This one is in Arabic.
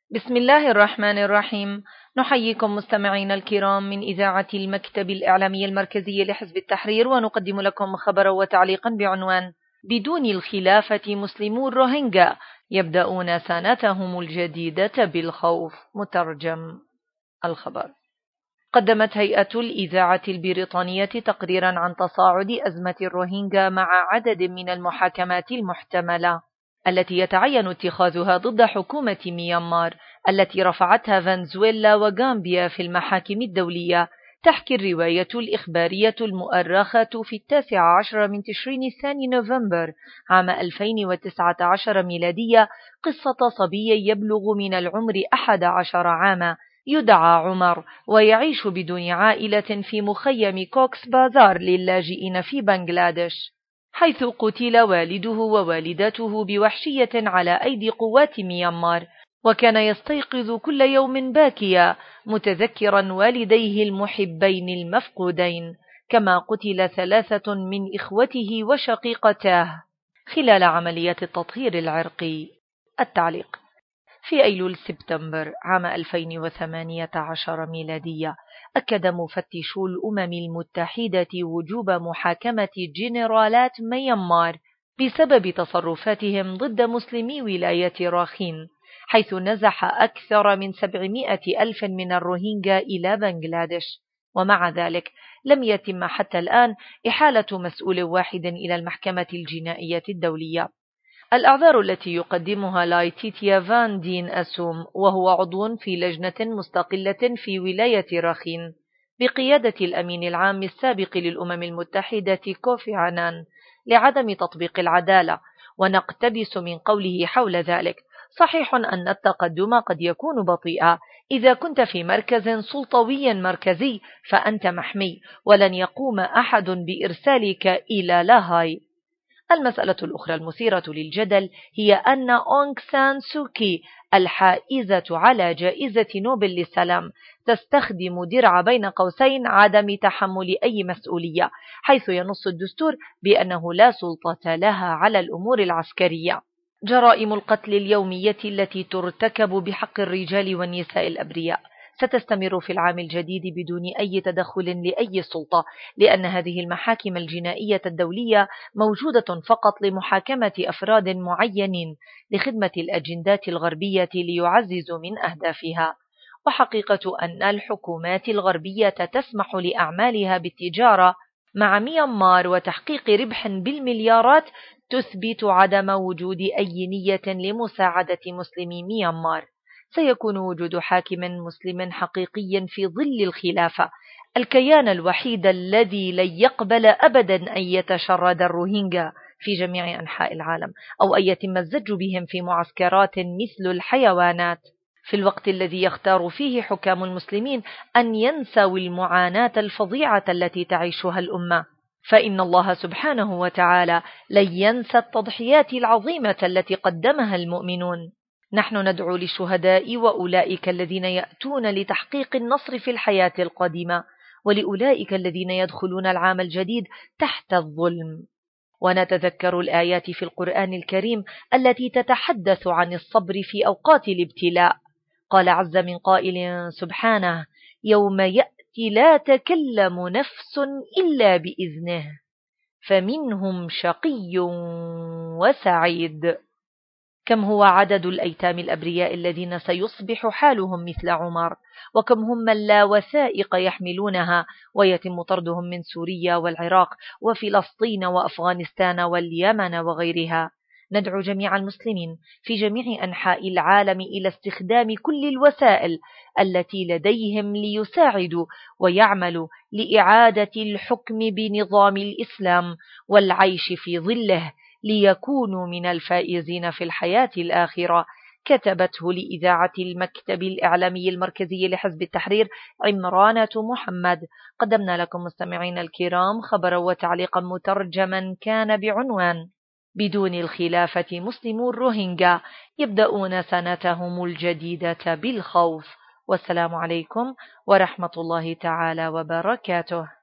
بسم الله الرحمن الرحيم. نحييكم مستمعينا الكرام من إذاعة المكتب الإعلامي المركزي لحزب التحرير، ونقدم لكم خبرا وتعليقا بعنوان: بدون الخلافة مسلمو الروهينجا يبدأون سنتهم الجديدة بالخوف. مترجم الخبر. قدمت هيئة الإذاعة البريطانية تقريرا عن تصاعد أزمة الروهينجا مع عدد من المحاكمات المحتملة التي يتعين اتخاذها ضد حكومة ميانمار التي رفعتها فنزويلا وغامبيا في المحاكم الدولية. تحكي الرواية الإخبارية المؤرخة في 19 من تشرين الثاني نوفمبر عام 2019 ميلادية قصة صبي يبلغ من العمر 11 عاما يدعى عمر، ويعيش بدون عائلة في مخيم كوكس بازار للاجئين في بنغلاديش، حيث قتل والده ووالدته بوحشية على أيدي قوات ميانمار. وكان يستيقظ كل يوم باكيا متذكرا والديه المحبين المفقودين، كما قتل 3 من إخوته وشقيقتاه خلال عملية التطهير العرقي. التعليق: في أيلول سبتمبر عام 2018 ميلادية أكد مفتشو الأمم المتحدة وجوب محاكمة جنرالات ميانمار بسبب تصرفاتهم ضد مسلمي ولاية راخين، حيث نزح أكثر من 700 ألف من الروهينجا إلى بنغلاديش. ومع ذلك لم يتم حتى الآن إحالة مسؤول واحد إلى المحكمة الجنائية الدولية. الأعذار التي يقدمها لايتيتيا فان دين أسوم، وهو عضو في لجنة مستقلة في ولاية راخين بقيادة الأمين العام السابق للأمم المتحدة كوفي عنان، لعدم تطبيق العدالة، ونقتبس من قوله حول ذلك: صحيح أن التقدم قد يكون بطيئا. إذا كنت في مركز سلطوي مركزي فأنت محمي، ولن يقوم أحد بإرسالك إلى لاهاي. المسألة الأخرى المثيرة للجدل هي أن أونغ سان سوكي الحائزة على جائزة نوبل للسلام تستخدم درع بين قوسين عدم تحمل أي مسؤولية، حيث ينص الدستور بأنه لا سلطة لها على الأمور العسكرية. جرائم القتل اليومية التي ترتكب بحق الرجال والنساء الأبرياء ستستمر في العام الجديد بدون أي تدخل لأي سلطة، لأن هذه المحاكم الجنائية الدولية موجودة فقط لمحاكمة أفراد معينين لخدمة الأجندات الغربية ليعززوا من أهدافها. وحقيقة أن الحكومات الغربية تسمح لأعمالها بالتجارة مع ميانمار وتحقيق ربح بالمليارات تثبت عدم وجود أي نية لمساعدة مسلمي ميانمار. سيكون وجود حاكم مسلم حقيقي في ظل الخلافة الكيان الوحيد الذي لن يقبل أبدا أن يتشرد الروهينجا في جميع أنحاء العالم، أو أن يتم الزج بهم في معسكرات مثل الحيوانات، في الوقت الذي يختار فيه حكام المسلمين أن ينسوا المعاناة الفظيعة التي تعيشها الأمة. فإن الله سبحانه وتعالى لن ينسى التضحيات العظيمة التي قدمها المؤمنون. نحن ندعو للشهداء وأولئك الذين يأتون لتحقيق النصر في الحياة القادمة، ولأولئك الذين يدخلون العام الجديد تحت الظلم. ونتذكر الآيات في القرآن الكريم التي تتحدث عن الصبر في أوقات الابتلاء. قال عز من قائل سبحانه: يوم يأتي لا تكلم نفس إلا بإذنه فمنهم شقي وسعيد. كم هو عدد الأيتام الأبرياء الذين سيصبح حالهم مثل عمر، وكم هم من لا وثائق يحملونها ويتم طردهم من سوريا والعراق وفلسطين وأفغانستان واليمن وغيرها. ندعو جميع المسلمين في جميع أنحاء العالم إلى استخدام كل الوسائل التي لديهم ليساعدوا ويعملوا لإعادة الحكم بنظام الإسلام والعيش في ظله، ليكونوا من الفائزين في الحياة الآخرة. كتبته لإذاعة المكتب الإعلامي المركزي لحزب التحرير عمرانة محمد. قدمنا لكم مستمعين الكرام خبرا وتعليقا مترجما كان بعنوان: بدون الخلافة مسلمو الروهينجا يبدأون سنتهم الجديدة بالخوف. والسلام عليكم ورحمة الله تعالى وبركاته.